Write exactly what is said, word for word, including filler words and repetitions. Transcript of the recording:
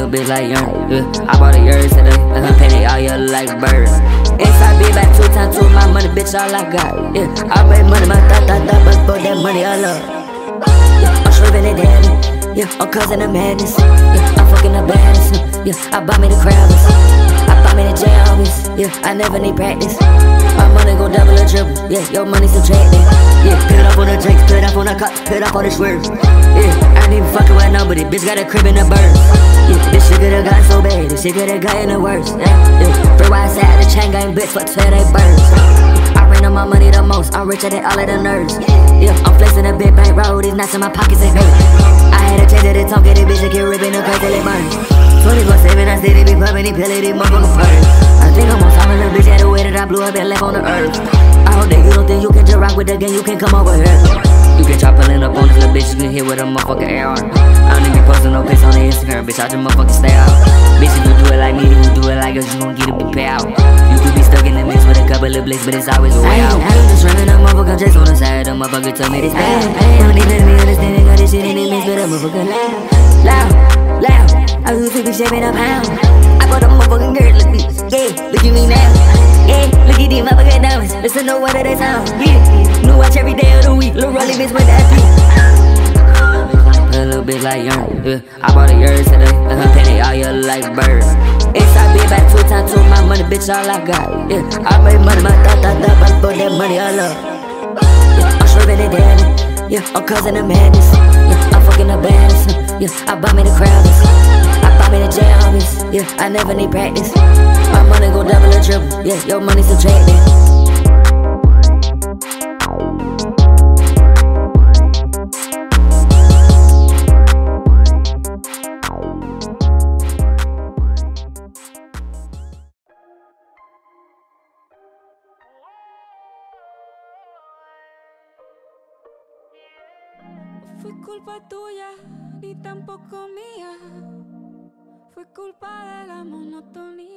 little bitch like young. Yeah. I bought a yours today, let her pay they all yellow like a bird. Inside be back two times two my money, bitch, all I got. Yeah, I make money, my thought, thought, thought, but for that money I love. Yeah, I'm swerving it daddy. Yeah, I'm causing the madness. Yeah, I'm fucking the baddest. Yeah, I buy me the crabs. I buy me the jammies. Yeah, I never need practice. My money go double or triple. Yeah, your money subtracted. Yeah, put it up on the drinks, put it up on the cup, put it up on the swerves. Yeah, I ain't even fucking with nobody. Bitch got a crib in the birds. Yeah, this shit could've got so bad. This shit could've got in the worst. Yeah, yeah. Free wide side, the chain gang bitch, fuck twelve they birds. I ran on my money the most. I'm richer than all of the nerds. Yeah, I'm flexing a big bank roll. These nuts in my pockets and hurt. I had a change of the tongue, get it bitch and get ripping the crack till it burns. twenty-four seven, I steady be pumping, he pilly, these motherfuckers purse. I think I'm on top of the bitch, yeah, the way that I blew up and left on the earth. I hope that you don't think you can just rock with the gang, you can come over here. You can try pulling up on this little bitch, you can hit with a motherfucking A R. I don't even be posting no pics on the Instagram, bitch, I just motherfucking stay out. Bitch, if you do it like me, then you do it like us, you gon' get a big pay out. You could be stuck in the mix with a couple of blicks, but it's always a way out. I ain't just running a motherfucker just on the side, the motherfucker told me this bad. Don't even let me understand, got this shit in the mix, but a motherfucker loud, loud, loud. I was to be shaping up pound. I bought a motherfucking girl, look me, yeah, look at me now. Yeah, look at these motherfucking diamonds, listen to what they sound. Yeah, new watch every day of the week, Lil' Rolly bitch with that beat. A little bitch like young, yeah. I bought a yours today, let her pay they all yellow like a bird. Inside be back two times two my money, bitch, all I got. Yeah, I made money, my thought, thought, thought, but for that money I love. Yeah, I'm swerving it daddy. Yeah, I'm causing the madness. Yeah, I'm fucking the baddest. Yeah, I buy me the crabs. I buy me the jammies. Yeah, I never need practice. My money go double or triple. Yeah, your money subtracted. Fue culpa tuya, ni tampoco mía. Fue culpa de la monotonía.